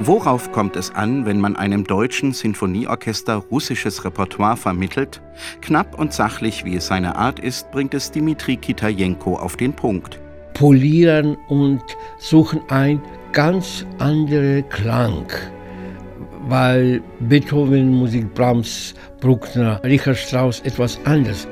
Worauf kommt es an, wenn man einem deutschen Sinfonieorchester russisches Repertoire vermittelt? Knapp und sachlich, wie es seine Art ist, bringt es Dmitri Kitajenko auf den Punkt. Polieren und suchen einen ganz anderen Klang, weil Beethoven, Musik Brahms, Bruckner, Richard Strauss etwas anderes.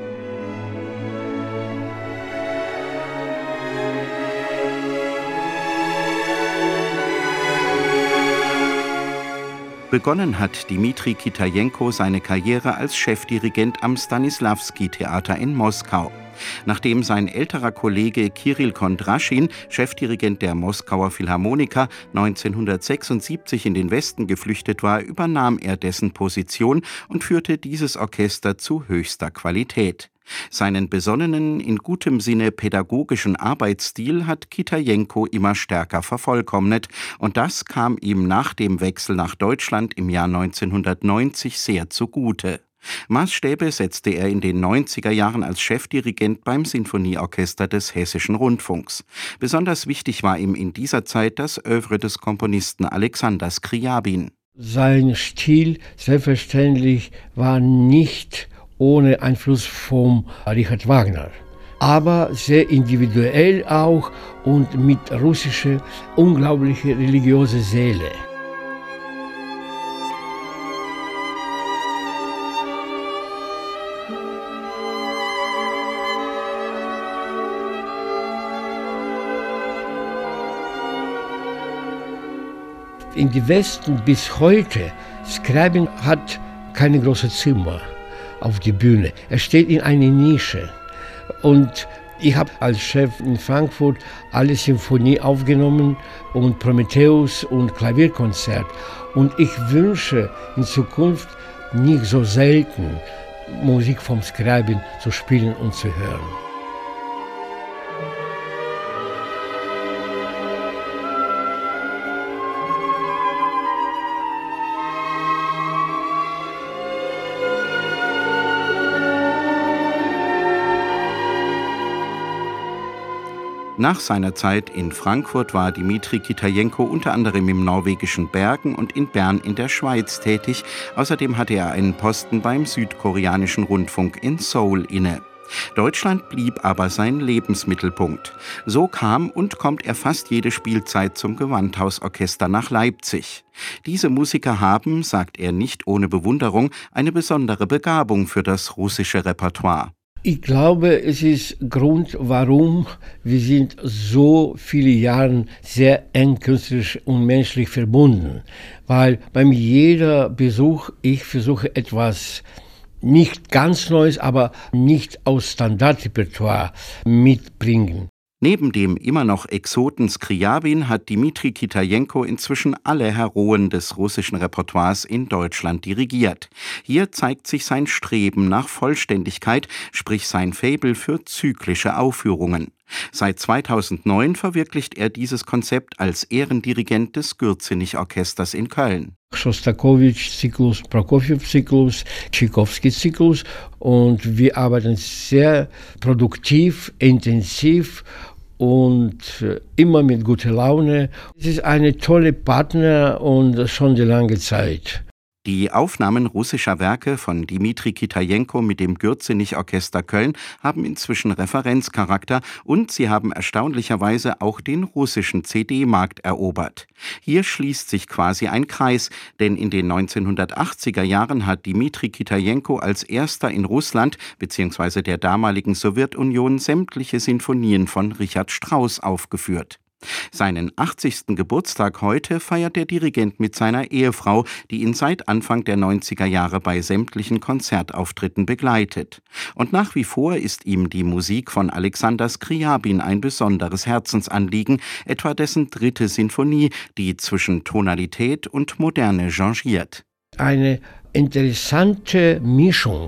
Begonnen hat Dmitri Kitajenko seine Karriere als Chefdirigent am Stanisławski-Theater in Moskau. Nachdem sein älterer Kollege Kirill Kondraschin, Chefdirigent der Moskauer Philharmoniker, 1976 in den Westen geflüchtet war, übernahm er dessen Position und führte dieses Orchester zu höchster Qualität. Seinen besonnenen, in gutem Sinne pädagogischen Arbeitsstil hat Kitajenko immer stärker vervollkommnet, und das kam ihm nach dem Wechsel nach Deutschland im Jahr 1990 sehr zugute. Maßstäbe setzte er in den 90er Jahren als Chefdirigent beim Sinfonieorchester des Hessischen Rundfunks. Besonders wichtig war ihm in dieser Zeit das Œuvre des Komponisten Alexander Skriabin. Sein Stil, selbstverständlich, war nicht ohne Einfluss von Richard Wagner, aber sehr individuell auch und mit russischer, unglaubliche religiöse Seele. In den Westen bis heute, Skriabin hat keine große Zimmer auf die Bühne. Er steht in einer Nische. Und ich habe als Chef in Frankfurt alle Sinfonie aufgenommen und Prometheus und Klavierkonzert. Und ich wünsche in Zukunft nicht so selten Musik vom Skriabin zu spielen und zu hören. Nach seiner Zeit in Frankfurt war Dmitri Kitajenko unter anderem im norwegischen Bergen und in Bern in der Schweiz tätig. Außerdem hatte er einen Posten beim südkoreanischen Rundfunk in Seoul inne. Deutschland blieb aber sein Lebensmittelpunkt. So kam und kommt er fast jede Spielzeit zum Gewandhausorchester nach Leipzig. Diese Musiker haben, sagt er nicht ohne Bewunderung, eine besondere Begabung für das russische Repertoire. Ich glaube, es ist Grund, warum wir sind so viele Jahre sehr eng künstlerisch und menschlich verbunden. Weil beim jeder Besuch, ich versuche etwas nicht ganz Neues, aber nicht aus Standardrepertoire mitbringen. Neben dem immer noch Exoten Skriabin hat Dmitri Kitajenko inzwischen alle Heroen des russischen Repertoires in Deutschland dirigiert. Hier zeigt sich sein Streben nach Vollständigkeit, sprich sein Faible für zyklische Aufführungen. Seit 2009 verwirklicht er dieses Konzept als Ehrendirigent des Gürzenich-Orchesters in Köln. Schostakowitsch-Zyklus, Prokofjew-Zyklus, Tschaikowski-Zyklus, und wir arbeiten sehr produktiv, intensiv und immer mit guter Laune. Es ist eine tolle Partner und schon eine lange Zeit. Die Aufnahmen russischer Werke von Dmitri Kitajenko mit dem Gürzenich-Orchester Köln haben inzwischen Referenzcharakter und sie haben erstaunlicherweise auch den russischen CD-Markt erobert. Hier schließt sich quasi ein Kreis, denn in den 1980er Jahren hat Dmitri Kitajenko als erster in Russland bzw. der damaligen Sowjetunion sämtliche Sinfonien von Richard Strauss aufgeführt. Seinen 80. Geburtstag heute feiert der Dirigent mit seiner Ehefrau, die ihn seit Anfang der 90er Jahre bei sämtlichen Konzertauftritten begleitet. Und nach wie vor ist ihm die Musik von Alexander Skriabin ein besonderes Herzensanliegen, etwa dessen 3. Sinfonie, die zwischen Tonalität und Moderne changiert. Eine interessante Mischung.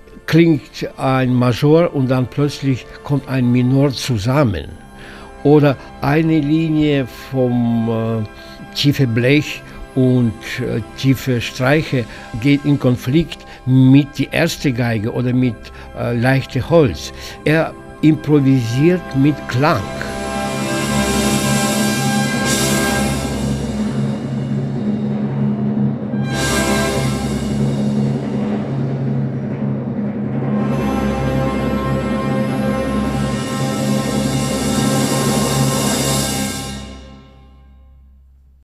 Klingt ein Major und dann plötzlich kommt ein Minor zusammen. Oder eine Linie vom tiefe Blech und tiefe Streiche geht in Konflikt mit der ersten Geige oder mit leichtem Holz. Er improvisiert mit Klang.